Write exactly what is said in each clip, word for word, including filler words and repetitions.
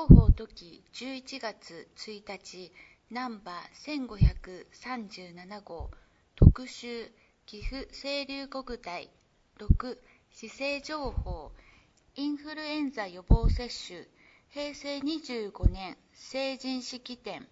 広報時じゅういちがつついたちナンバーせんごひゃくさんじゅうなな号特集岐阜清流国体ろく市政情報インフルエンザ予防接種へいせいにじゅうごねん成人式典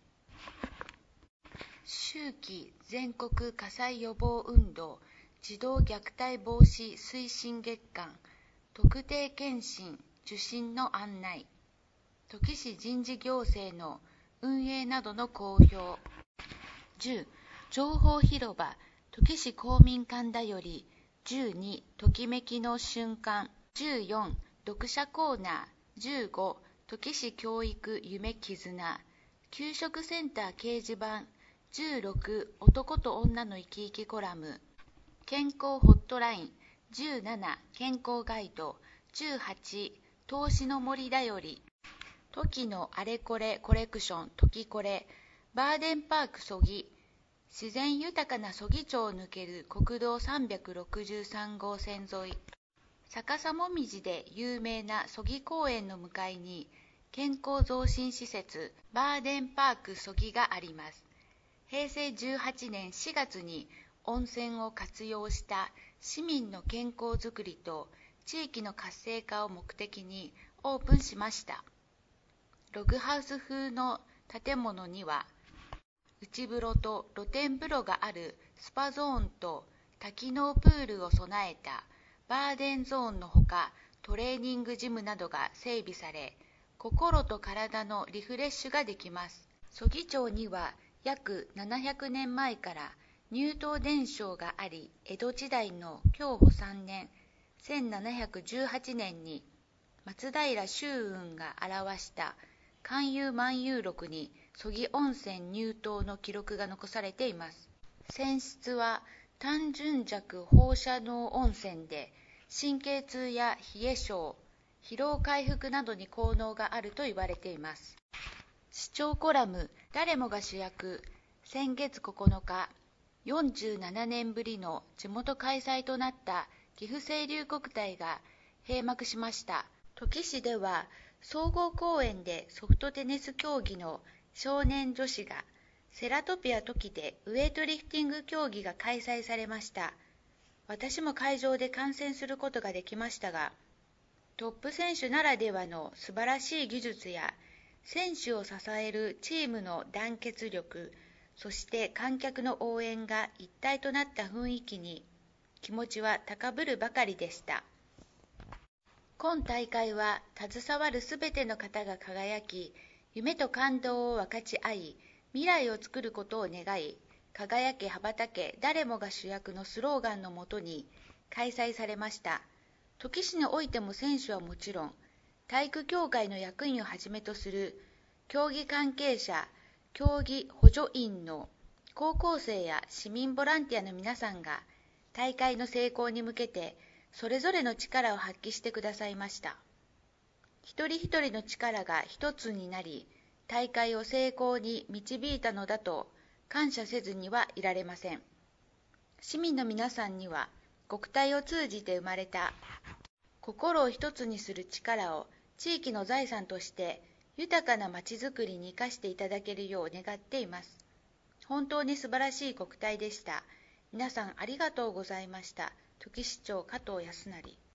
秋季全国火災予防運動児童虐待防止推進月間特定健診受診の案内土岐市人事行政の運営などの公表じゅう情報広場土岐市公民館だよりじゅうにときめきの瞬間じゅうよん読者コーナーじゅうご土岐市教育夢絆給食センター掲示板じゅうろく男と女の生き生きコラム健康ホットラインじゅうなな健康ガイドじゅうはち投資の森だよりトキのあれこれコレクショントキコレバーデンパーク曽木自然豊かな曽木町を抜ける国道さんびゃくろくじゅうさん号線沿い逆さもみじで有名な曽木公園の向かいに健康増進施設バーデンパーク曽木があります。へいせいじゅうはちねんしがつに温泉を活用した市民の健康づくりと地域の活性化を目的にオープンしました。ログハウス風の建物には内風呂と露天風呂があるスパゾーンと多機能プールを備えたバーデンゾーンのほかトレーニングジムなどが整備され心と体のリフレッシュができます。曽木町には約ななひゃくねんまえから乳頭伝承があり江戸時代の享保さんねんせんななひゃくじゅうはちねんに松平周雲が表した寛永万有録に曽木温泉乳頭の記録が残されています。泉質は単純弱放射能温泉で神経痛や冷え性疲労回復などに効能があると言われています。視聴コラム誰もが主役先月ここのかよんじゅうななねんぶりの地元開催となった岐阜清流国体が閉幕しました。土岐市では総合公園でソフトテニス競技の少年女子がセラトピア土岐でウェイトリフティング競技が開催されました。私も会場で観戦することができましたがトップ選手ならではの素晴らしい技術や選手を支えるチームの団結力そして観客の応援が一体となった雰囲気に気持ちは高ぶるばかりでした。今大会は携わるすべての方が輝き夢と感動を分かち合い未来を作ることを願い輝け羽ばたけ誰もが主役のスローガンのもとに開催されました。土岐市においても選手はもちろん体育協会の役員をはじめとする競技関係者競技補助員の高校生や市民ボランティアの皆さんが大会の成功に向けてそれぞれの力を発揮してくださいました。一人一人の力が一つになり大会を成功に導いたのだと感謝せずにはいられません。市民の皆さんには国体を通じて生まれた心を一つにする力を地域の財産として豊かなまちづくりに生かしていただけるよう願っています。本当に素晴らしい国体でした。皆さんありがとうございました。土岐市長加藤康成